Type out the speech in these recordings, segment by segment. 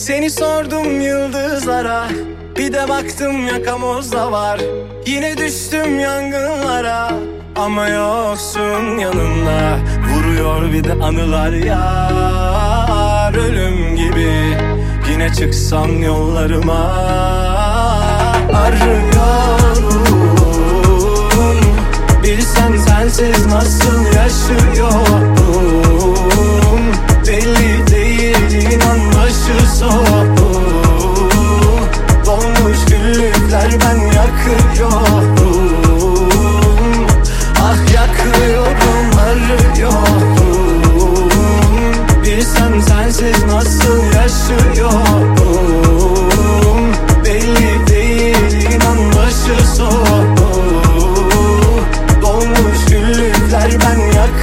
Seni sordum yıldızlara, bir de baktım yakamozda var. Yine düştüm yangınlara, ama yoksun yanımda. Vuruyor bir de anılar yar, ölüm gibi. Yine çıksam yollarıma, arıyorum. Bilsen sensiz nasıl yaşıyorum. Belli değil, inan başı soğuk. Dolmuş güllükler ben yakıyorum. Ah yakıyorum, arıyorum. Bilsen sensiz nasıl yaşıyorum. Belli değil, inan başı soğuk. Dolmuş güllükler ben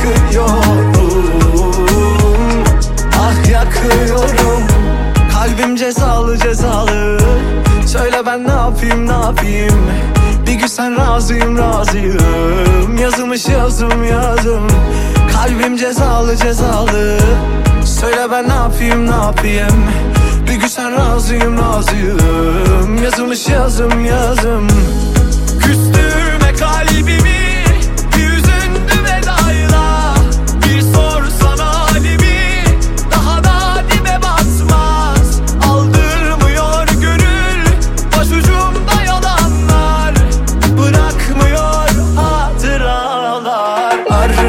yakıyorum. Ah yakıyorum. Kalbim cezalı cezalı. Söyle ben ne yapayım ne yapayım. Bir gün sen razıyım razıyım. Yazılmış yazım yazım. Kalbim cezalı cezalı. Söyle ben ne yapayım ne yapayım. Bir gün sen razıyım razıyım. Yazılmış yazım yazım. Küstürme kalbimi, bir üzüntü vedayla. Bir sorsana halimi, daha da dibe basmaz. Aldırmıyor gönül, başucumda yalanlar. Bırakmıyor hatıralar.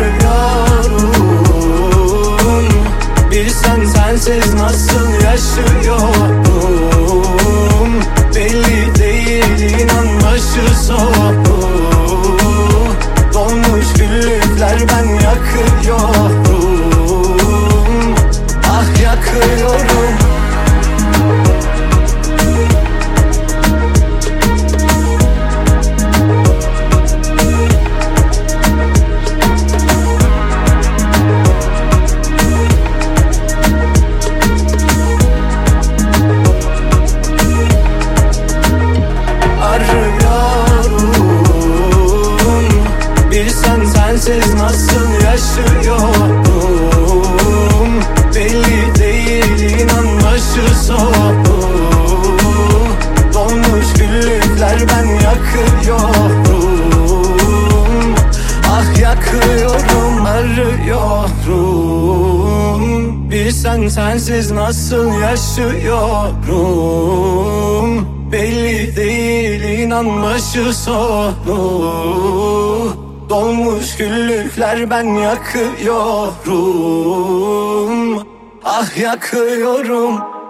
Arıyorum. Bilsen sensiz nasıl yaşıyorum. Belli değil, inan başı soğuk. Dolmuş güllükler ben yakıyorum. Ah yakıyorum. Sensiz nasıl yaşıyorum. Belli değil, inan başı soğuk. Dolmuş güllükler ben yakıyorum. Ah yakıyorum, arıyorum. Bilsen sensiz nasıl yaşıyorum. Belli değil, inan başı soğuk. Dolmuş güllükler ben yakıyorum. Ah yakıyorum.